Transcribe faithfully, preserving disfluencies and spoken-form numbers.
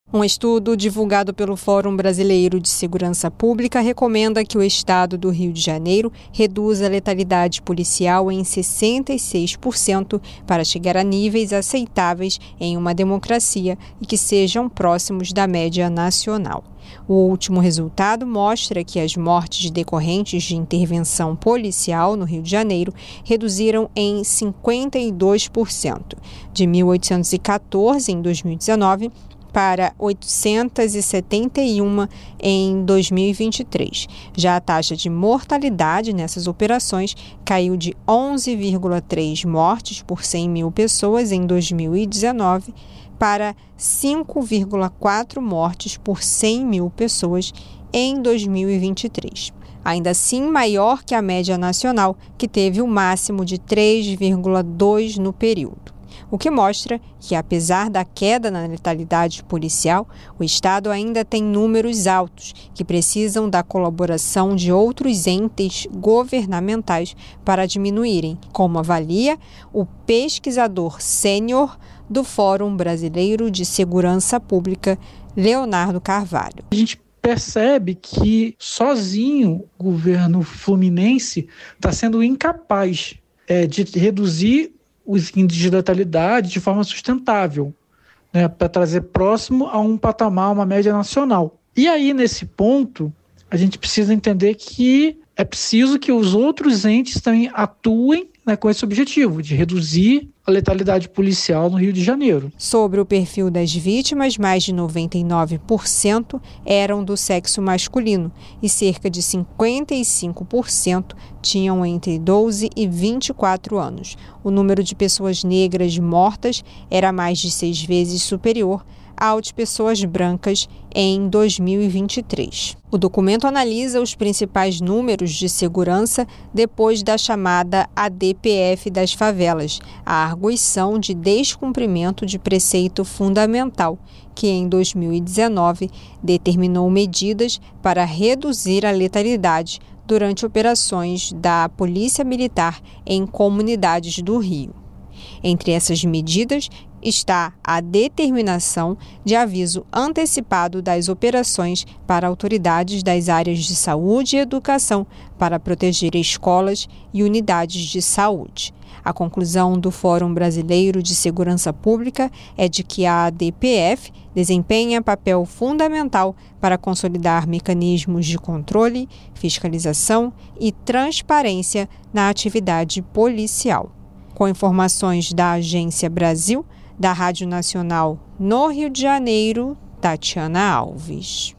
Um estudo divulgado pelo Fórum Brasileiro de Segurança Pública recomenda que o estado do Rio de Janeiro reduza a letalidade policial em sessenta e seis por cento para chegar a níveis aceitáveis em uma democracia e que sejam próximos da média nacional. O último resultado mostra que as mortes decorrentes de intervenção policial no Rio de Janeiro reduziram em cinquenta e dois por cento, de mil oitocentos e quatorze em dois mil e dezenove para oitocentos e setenta e um em dois mil e vinte e três. Já a taxa de mortalidade nessas operações caiu de onze vírgula três mortes por cem mil pessoas em dois mil e dezenove para cinco vírgula quatro mortes por cem mil pessoas em dois mil e vinte e três. Ainda assim, maior que a média nacional, que teve o máximo de três vírgula dois no período. O que mostra que, apesar da queda na letalidade policial, o Estado ainda tem números altos que precisam da colaboração de outros entes governamentais para diminuírem, como avalia o pesquisador sênior do Fórum Brasileiro de Segurança Pública, Leonardo Carvalho. A gente percebe que sozinho o governo fluminense está sendo incapaz é, de reduzir os índices de letalidade de forma sustentável, né, para trazer próximo a um patamar, uma média nacional. E aí, nesse ponto, a gente precisa entender que é preciso que os outros entes também atuem, né, com esse objetivo, de reduzir a letalidade policial no Rio de Janeiro. Sobre o perfil das vítimas, mais de noventa e nove por cento eram do sexo masculino e cerca de cinquenta e cinco por cento tinham entre doze e vinte e quatro anos. O número de pessoas negras mortas era mais de seis vezes superior ao de pessoas brancas em dois mil e vinte e três. O documento analisa os principais números de segurança depois da chamada A D P F das favelas, a arguição de descumprimento de preceito fundamental, que em dois mil e dezenove determinou medidas para reduzir a letalidade durante operações da Polícia Militar em comunidades do Rio. Entre essas medidas está a determinação de aviso antecipado das operações para autoridades das áreas de saúde e educação para proteger escolas e unidades de saúde. A conclusão do Fórum Brasileiro de Segurança Pública é de que a A D P F desempenha papel fundamental para consolidar mecanismos de controle, fiscalização e transparência na atividade policial. Com informações da Agência Brasil, da Rádio Nacional no Rio de Janeiro, Tatiana Alves.